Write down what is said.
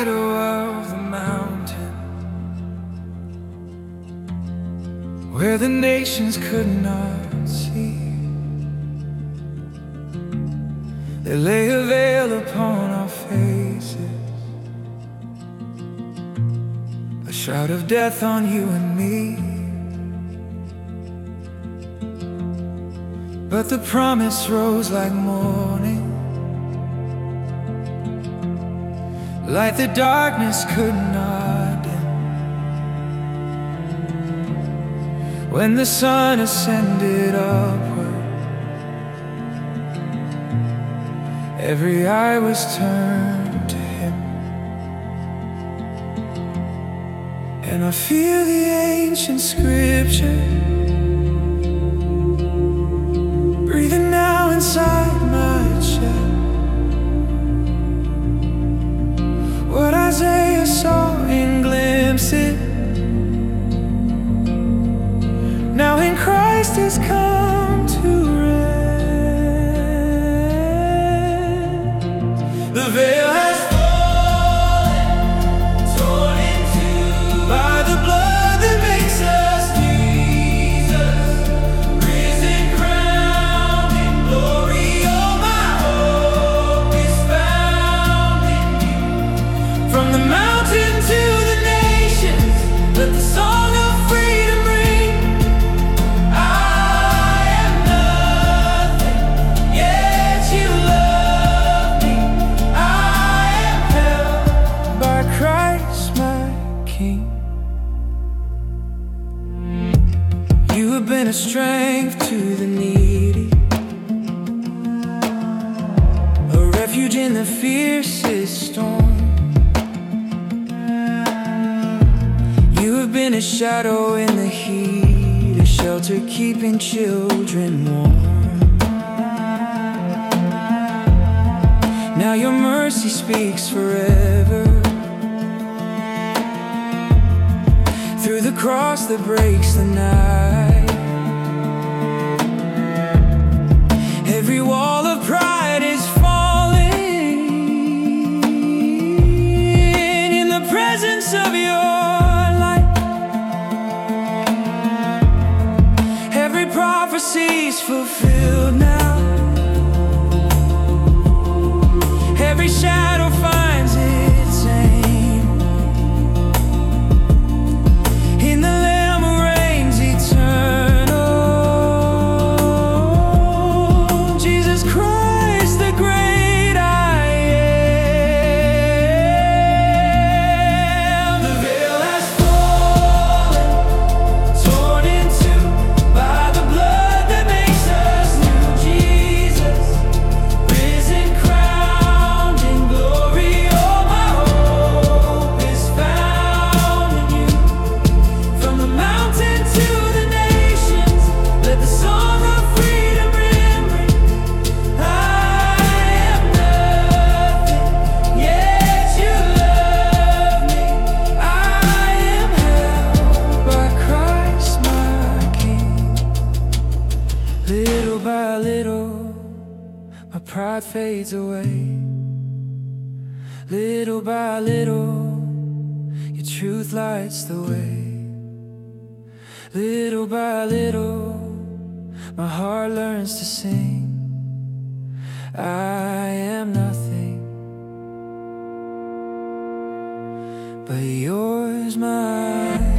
shadow of the mountain, where the nations could not see. There lay a veil upon our faces, a shroud of death on you and me. But the promise rose like morning, light the darkness could not dim. When the sun ascended upward, every eye was turned to Him. And I feel the ancient scripture breathing now inside my chest. What Isaiah saw in glimpses, now in Christ has come to rest. The veil has fallen, torn in two by the blood that makes us Jesus, risen, crowned in glory. All my hope is found in You. From the mountain to the nations, let the song of freedom ring. I am nothing, yet You love me. I am held by Christ my King. You have been a strength to the needy, a refuge in the fiercest storm. You have been a shadow in the heat, a shelter keeping children warm. Now Your mercy speaks forever, through the cross that breaks the night. Every wall of pride is falling in the presence of Your light. Every prophecy's fulfilled now, every shadow finds its aim in the Lamb who reigns eternal, Jesus Christ, the great I am. The veil has fallen, torn in two by the blood that makes us new. Jesus, risen, crowned in glory. All my hope is found in You. From the mountain to the nations, let the song of freedom ring. I am nothing, yet You love me. I am held by Christ my King. Little by little, my pride fades away. Little by little, Your truth lights the way. Little by little, my heart learns to sing. I am nothing, but Yours, my